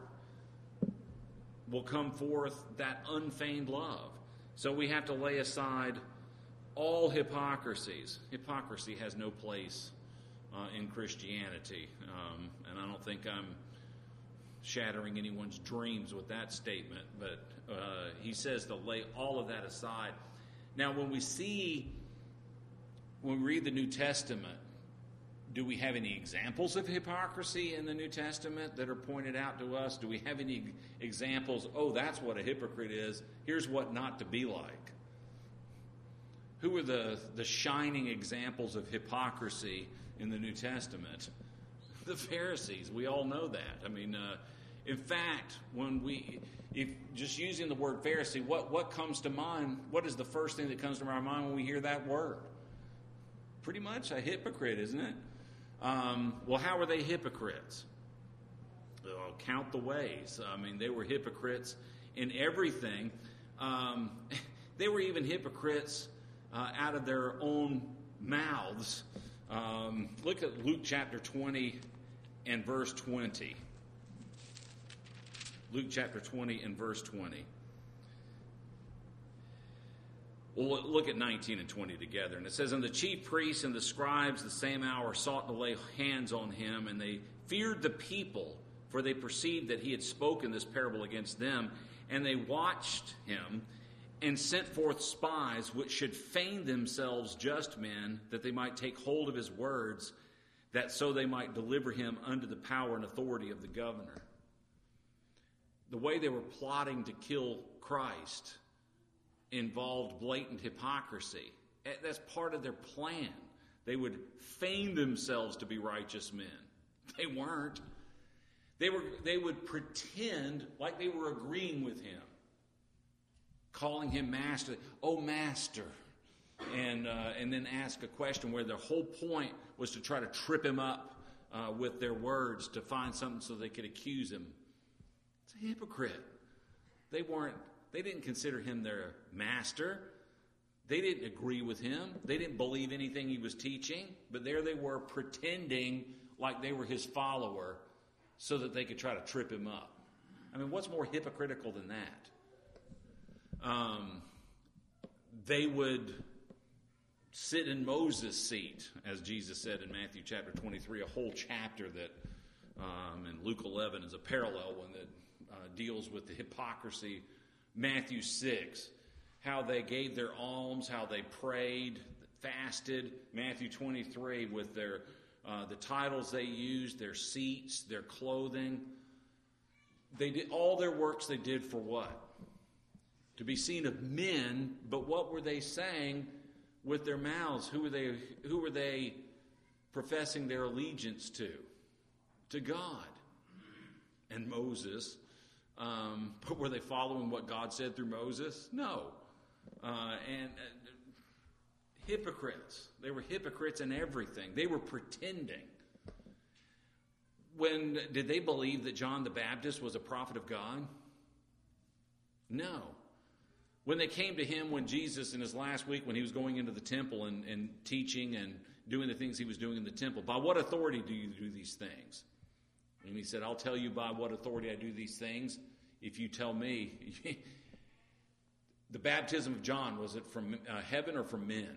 will come forth that unfeigned love. So we have to lay aside all hypocrisies. Hypocrisy has no place uh, in Christianity, um, and I don't think I'm shattering anyone's dreams with that statement, but uh, he says to lay all of that aside. Now, when we see, when we read the New Testament, do we have any examples of hypocrisy in the New Testament that are pointed out to us? Do we have any examples, oh, that's what a hypocrite is, here's what not to be like? Who are the, the shining examples of hypocrisy in the New Testament? The Pharisees. We all know that. I mean, uh, in fact, when we, if just using the word Pharisee, what, what comes to mind? What is the first thing that comes to our mind when we hear that word? Pretty much a hypocrite, isn't it? Um, well, how were they hypocrites? Well, count the ways. I mean, they were hypocrites in everything. Um, they were even hypocrites uh, out of their own mouths. Um, look at Luke chapter twenty and verse twenty. Luke chapter twenty and verse twenty. Well, look at nineteen and twenty together. And it says, and the chief priests and the scribes the same hour sought to lay hands on him, and they feared the people, for they perceived that he had spoken this parable against them. And they watched him and sent forth spies which should feign themselves just men, that they might take hold of his words, that so they might deliver him unto the power and authority of the governor. The way they were plotting to kill Christ involved blatant hypocrisy. That's part of their plan. They would feign themselves to be righteous men. They weren't. They were. They would pretend like they were agreeing with him, calling him master. Oh, master. And uh, and then ask a question where their whole point was to try to trip him up uh, with their words to find something so they could accuse him. It's a hypocrite. They weren't. They didn't consider him their master. They didn't agree with him. They didn't believe anything he was teaching. But there they were pretending like they were his follower so that they could try to trip him up. I mean, what's more hypocritical than that? Um, they would sit in Moses' seat, as Jesus said in Matthew chapter twenty-three, a whole chapter that, um, and Luke eleven is a parallel one that uh, deals with the hypocrisy. Matthew six, how they gave their alms, how they prayed, fasted. Matthew twenty-three with their uh, the titles they used, their seats, their clothing. They did all their works. They did for what? To be seen of men. But what were they saying with their mouths? Who were they? Who were they professing their allegiance to? To God and Moses. Um, but were they following what God said through Moses? No. Uh, and uh, hypocrites. They were hypocrites in everything. They were pretending. When did they believe that John the Baptist was a prophet of God? No. When they came to him, when Jesus in his last week, when he was going into the temple and, and teaching and doing the things he was doing in the temple, by what authority do you do these things? And he said, I'll tell you by what authority I do these things if you tell me. The baptism of John, was it from uh, heaven or from men?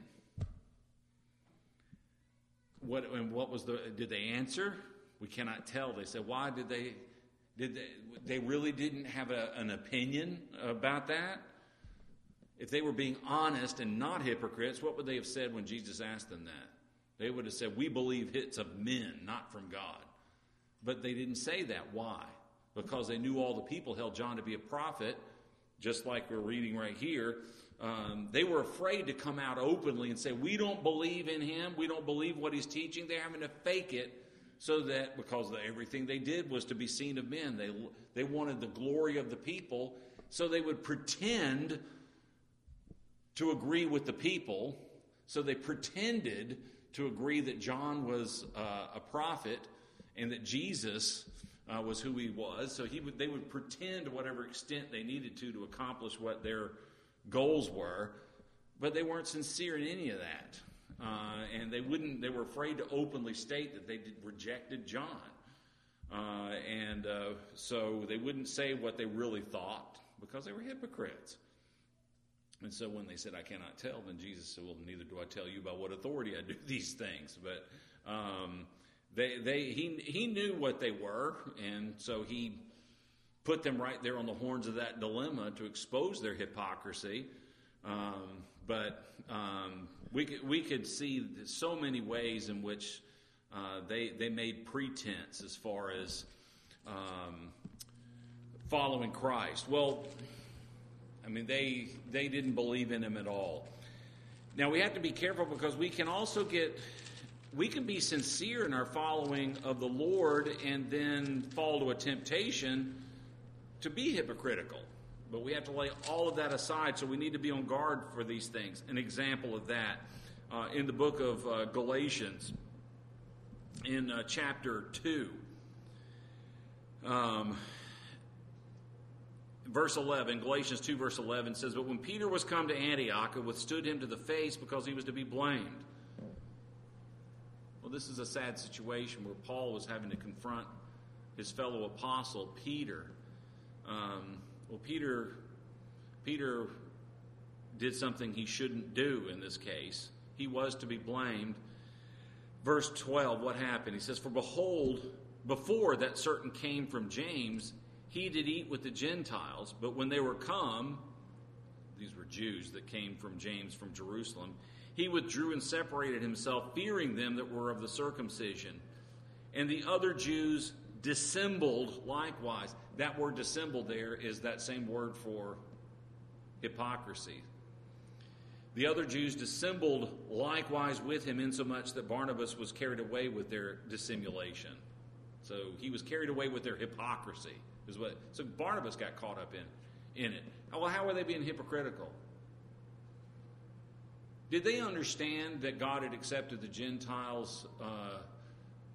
What and what was the? Did they answer? We cannot tell. They said, why did they? Did they? They really didn't have a, an opinion about that. If they were being honest and not hypocrites, what would they have said when Jesus asked them that? They would have said, we believe it's of men, not from God. But they didn't say that. Why? Because they knew all the people held John to be a prophet, just like we're reading right here. Um, they were afraid to come out openly and say, we don't believe in him. We don't believe what he's teaching. They're having to fake it so that, because everything they did was to be seen of men. They, they wanted the glory of the people, so they would pretend to agree with the people. So they pretended to agree that John was uh, a prophet and that Jesus uh, was who he was. So he would, they would pretend to whatever extent they needed to to accomplish what their goals were, but they weren't sincere in any of that. Uh, and they wouldn't. They were afraid to openly state that they did, rejected John. Uh, and uh, so they wouldn't say what they really thought because they were hypocrites. And so when they said, I cannot tell, then Jesus said, well, neither do I tell you by what authority I do these things. But um, they, they, he, he knew what they were, and so he put them right there on the horns of that dilemma to expose their hypocrisy. Um, but um, we could, we could see so many ways in which uh, they, they made pretense as far as um, following Christ. Well, I mean, they they didn't believe in him at all. Now, we have to be careful because we can also get, we can be sincere in our following of the Lord and then fall to a temptation to be hypocritical. But we have to lay all of that aside, so we need to be on guard for these things. An example of that, uh, in the book of uh, Galatians, in uh, chapter two, um, verse eleven, Galatians two, verse eleven says, but when Peter was come to Antioch, it withstood him to the face because he was to be blamed. Well, this is a sad situation where Paul was having to confront his fellow apostle, Peter. Um, well, Peter, Peter did something he shouldn't do in this case. He was to be blamed. Verse twelve, what happened? He says, for behold, before that certain came from James, he did eat with the Gentiles, but when they were come, these were Jews that came from James from Jerusalem, he withdrew and separated himself, fearing them that were of the circumcision. And the other Jews dissembled likewise. That word dissembled there is that same word for hypocrisy. The other Jews dissembled likewise with him, insomuch that Barnabas was carried away with their dissimulation. So he was carried away with their hypocrisy. Is what, so Barnabas got caught up in, in it. Well, how were they being hypocritical? Did they understand that God had accepted the Gentiles uh,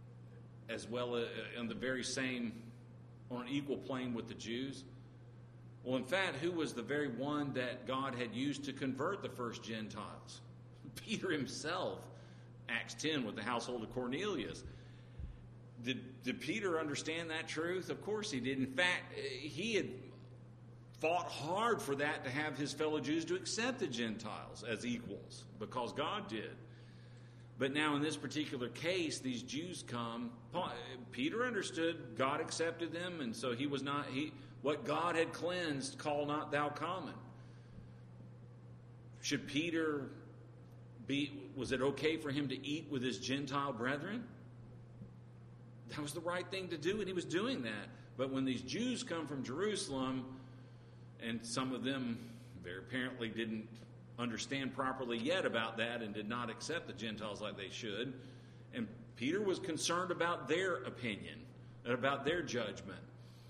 as well as on the very same, on an equal plane with the Jews? Well, in fact, who was the very one that God had used to convert the first Gentiles? Peter himself. Acts ten with the household of Cornelius. Did, did Peter understand that truth? Of course he did. In fact, he had fought hard for that, to have his fellow Jews to accept the Gentiles as equals, because God did. But now in this particular case, these Jews come. Paul, Peter understood God accepted them, and so he was not, he what God had cleansed, call not thou common. Should Peter be, was it okay for him to eat with his Gentile brethren? That was the right thing to do, and he was doing that. But when these Jews come from Jerusalem, and some of them very apparently didn't understand properly yet about that and did not accept the Gentiles like they should, and Peter was concerned about their opinion and about their judgment.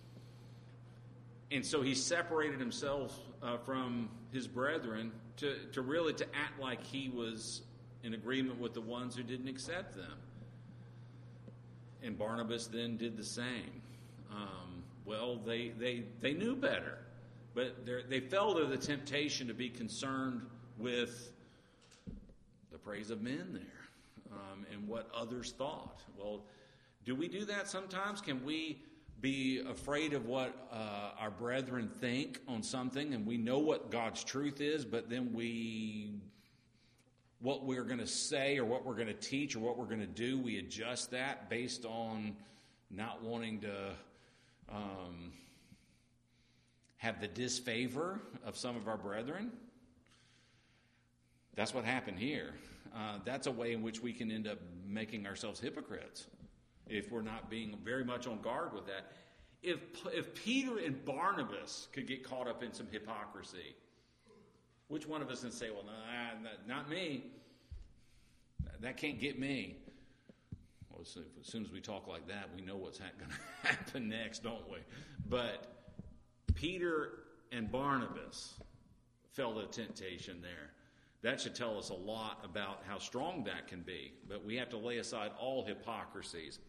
And so he separated himself uh, from his brethren to, to really to act like he was in agreement with the ones who didn't accept them. And Barnabas then did the same. Um, well, they, they, they knew better, but they fell to the temptation to be concerned with the praise of men there um, and what others thought. Well, do we do that sometimes? Can we be afraid of what uh, our brethren think on something, and we know what God's truth is, but then we, what we're going to say or what we're going to teach or what we're going to do, we adjust that based on not wanting to um, have the disfavor of some of our brethren? That's what happened here. Uh, that's a way in which we can end up making ourselves hypocrites if we're not being very much on guard with that. If if Peter and Barnabas could get caught up in some hypocrisy, which one of us can say, well, nah, not me. That can't get me. Well, as soon as we talk like that, we know what's going to happen next, don't we? But Peter and Barnabas fell to temptation there. That should tell us a lot about how strong that can be. But we have to lay aside all hypocrisies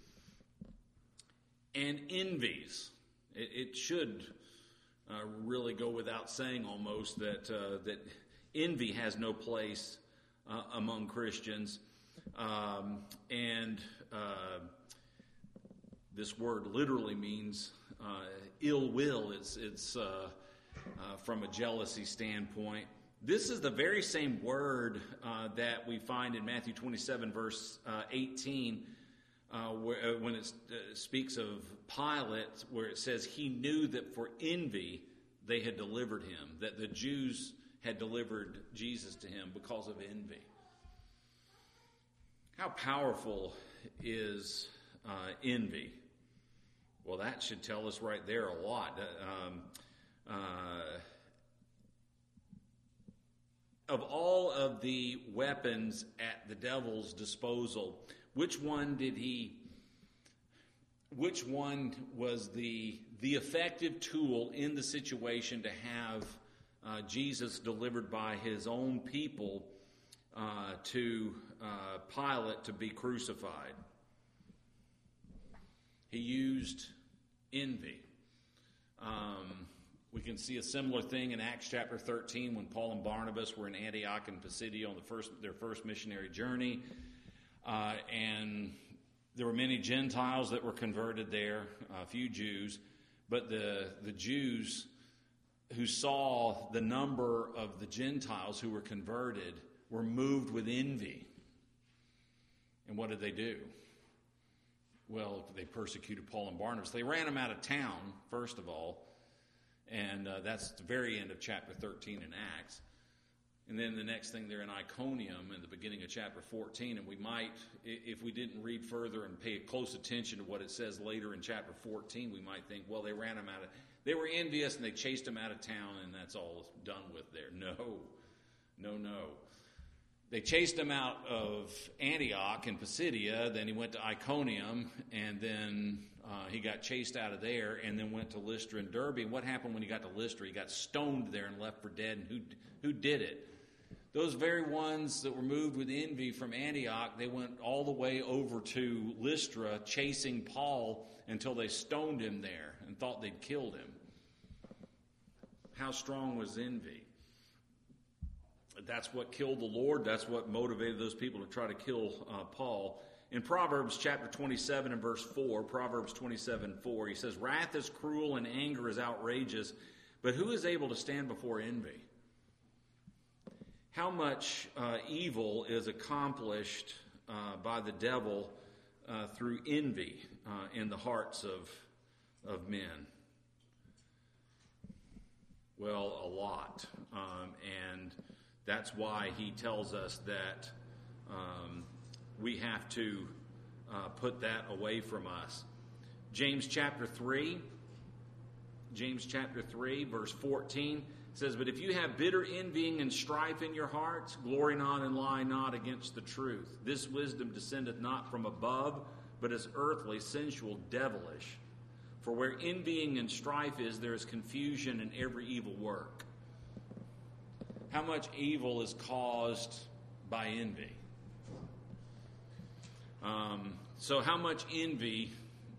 and envies. It, it should uh, really go without saying almost that uh, that envy has no place uh, among Christians. Um, and uh, this word literally means uh, ill will. It's, it's uh, uh, from a jealousy standpoint. This is the very same word uh, that we find in Matthew twenty-seven, verse uh, eighteen, uh, where, uh, when it uh, speaks of Pilate, where it says he knew that for envy they had delivered him, that the Jews had delivered Jesus to him because of envy. How powerful is uh, envy? Well, that should tell us right there a lot. Um, uh, Of all of the weapons at the devil's disposal, which one did he, which one was the, the effective tool in the situation to have uh, Jesus delivered by his own people uh, to uh, Pilate to be crucified? He used envy. Um, We can see a similar thing in Acts chapter thirteen when Paul and Barnabas were in Antioch and Pisidia on the first, their first missionary journey. Uh, and there were many Gentiles that were converted there, a few Jews. But the, the Jews who saw the number of the Gentiles who were converted were moved with envy. And what did they do? Well, they persecuted Paul and Barnabas. They ran them out of town, first of all. And uh, that's the very end of chapter thirteen in Acts. And then the next thing, they're in Iconium in the beginning of chapter fourteen. And we might, if we didn't read further and pay close attention to what it says later in chapter fourteen, we might think, well, they ran them out of, they were envious and they chased them out of town and that's all done with there. No, no, no. They chased him out of Antioch and Pisidia. Then he went to Iconium, and then uh, he got chased out of there, and then went to Lystra and Derbe. And what happened when he got to Lystra? He got stoned there and left for dead. And who who did it? Those very ones that were moved with envy from Antioch, they went all the way over to Lystra, chasing Paul until they stoned him there and thought they'd killed him. how strong was envy? That's what killed the Lord. That's what motivated those people to try to kill uh, Paul. In Proverbs chapter twenty-seven and verse four, Proverbs twenty-seven four, he says, "Wrath is cruel and anger is outrageous, but who is able to stand before envy?" How much uh, evil is accomplished uh, by the devil uh, through envy uh, in the hearts of, of men? Well, a lot. Um, and that's why he tells us that um, we have to uh, put that away from us. James chapter three, James chapter three, verse fourteen says, "But if you have bitter envying and strife in your hearts, glory not and lie not against the truth. This wisdom descendeth not from above, but is earthly, sensual, devilish. For where envying and strife is, there is confusion in every evil work." How much evil is caused by envy? Um, so how much envy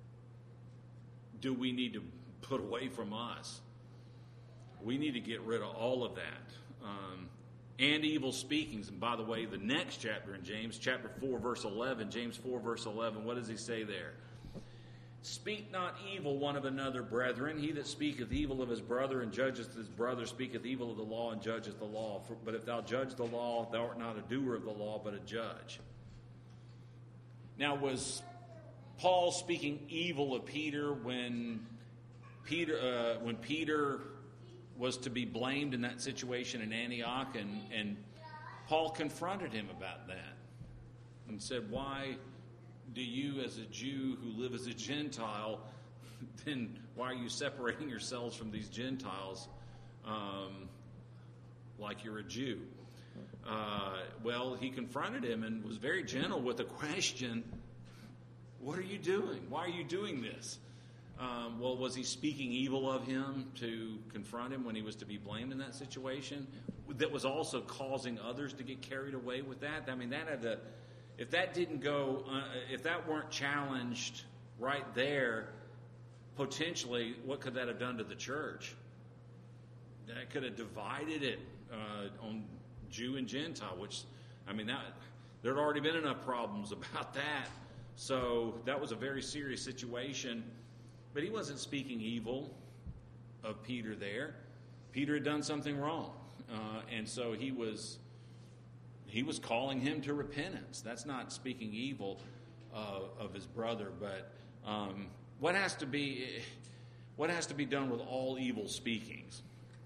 do we need to put away from us? We need to get rid of all of that. Um, and evil speakings. And by the way, the next chapter in James, chapter four, verse eleven, James four, verse eleven, what does he say there? "Speak not evil one of another, brethren. He that speaketh evil of his brother and judgeth his brother speaketh evil of the law and judgeth the law. For, but if thou judge the law, thou art not a doer of the law, but a judge." Now, was Paul speaking evil of Peter when Peter uh, when Peter was to be blamed in that situation in Antioch? And, and Paul confronted him about that and said, "Why do you, as a Jew who live as a Gentile, then why are you separating yourselves from these Gentiles um, like you're a Jew?" Uh, well, he confronted him and was very gentle with the question, "What are you doing? Why are you doing this?" Um, well, was he speaking evil of him to confront him when he was to be blamed in that situation? That was also causing others to get carried away with that? I mean, that had to, if that didn't go, uh, if that weren't challenged right there, potentially, what could that have done to the church? That could have divided it uh, on Jew and Gentile, which, I mean, that there had already been enough problems about that. So that was a very serious situation. But he wasn't speaking evil of Peter there. Peter had done something wrong. Uh, and so he was he was calling him to repentance. That's not speaking evil uh, of his brother. But um, what has to be what has to be done with all evil speakings?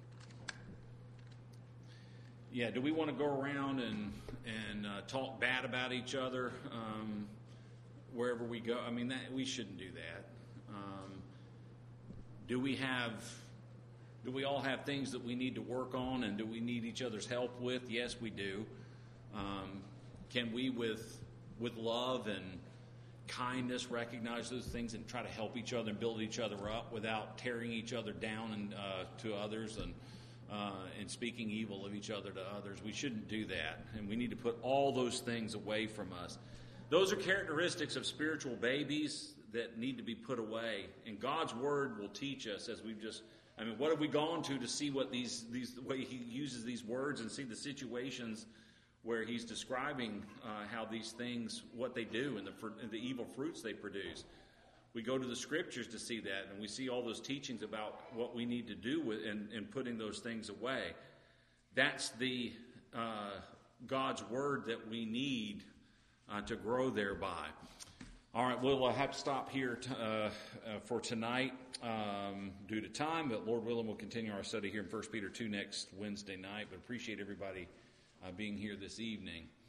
Yeah, do we want to go around and, and uh, talk bad about each other um, wherever we go? I mean, that, we shouldn't do that. Um, do we have, do we all have things that we need to work on, and do we need each other's help with? Yes, we do. Um, can we, with with love and kindness, recognize those things and try to help each other and build each other up without tearing each other down and uh, to others and uh, and speaking evil of each other to others? We shouldn't do that, and we need to put all those things away from us. Those are characteristics of spiritual babies that need to be put away. And God's Word will teach us, as we've just, I mean, what have we gone to to see what these, these the way He uses these words and see the situations where He's describing uh, how these things, what they do and the, and the evil fruits they produce. We go to the Scriptures to see that, and we see all those teachings about what we need to do with in, in putting those things away. That's the uh, God's Word that we need uh, to grow thereby. All right, we'll uh, have to stop here t- uh, uh, for tonight um, due to time, but Lord willing, we'll continue our study here in First Peter two next Wednesday night. But appreciate everybody uh, being here this evening.